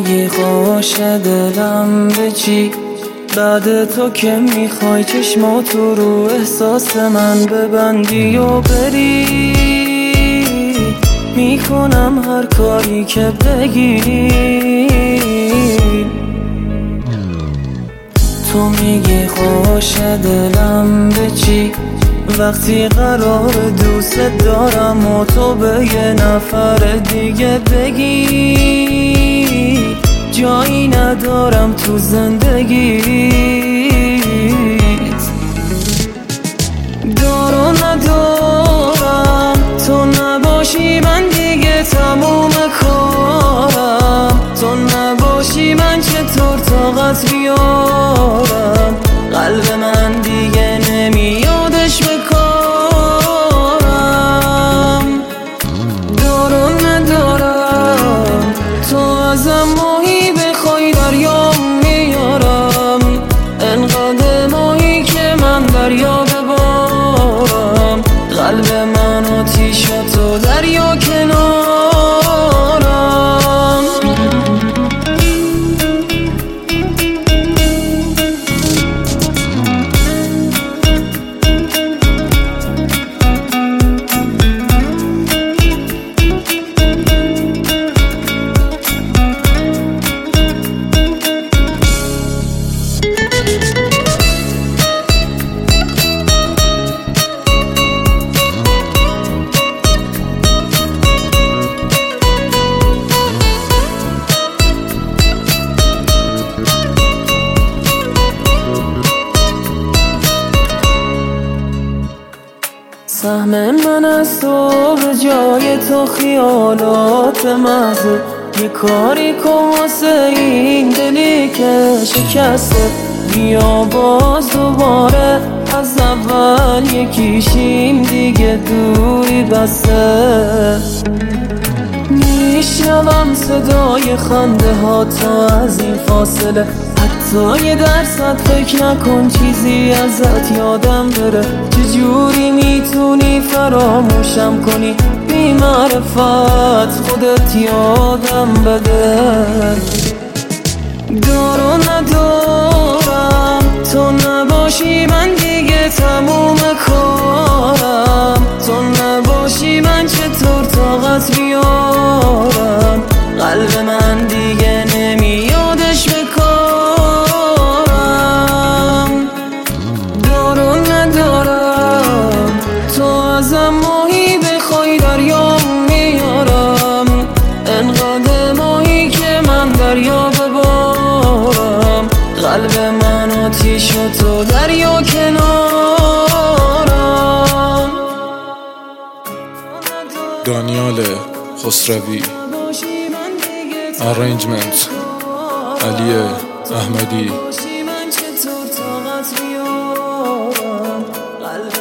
میگی خوش دلم به چی؟ بعد تو که میخوای چشماتو رو احساس من ببندی و بری، میکنم هر کاری که بگی. تو میگی خوش دلم به چی؟ وقتی قرار دوست دارم و تو به یه نفر دیگه بگی جایی ندارم تو زندگیت. دار و ندارم تو نباشی من دیگه تموم کارم، تو نباشی من چطور طاقت بیارم، قلب من دیگه نمیادش بکارم. دار و ندارم تو ازم ماهی بخوای دریام میارم، انقدر ماهی که من دریا ببارم، قلب من آتیش و تو دریا کنارم. سهم من از تو به جای تو خیالات محضه، یه کاری کن واسه این دلی که شکسته، بیا باز دوباره از اول یکیشیم دیگه دوری بسته. میشنوم صدای خنده ها تا از این فاصله، حتی یه درصد فکر نکن چیزی ازت یادم بره، چجوری میتونی فراموشم کنی بی معرفت خودت یادم بده. دار و ندارم تو نباشی من دیگه تموم کارم، تو نباشی من چطور طاقت بیارم، قلب من دیگه نمیادش بکارم. دار و ندارم تو ازم ماهی بخوای دریام میارم، انقدر ماهی که من دریا ببارم، قلب من آتیش و تو دریا کنارم. دانیال خسروی، ارنجمنت علی احمدی.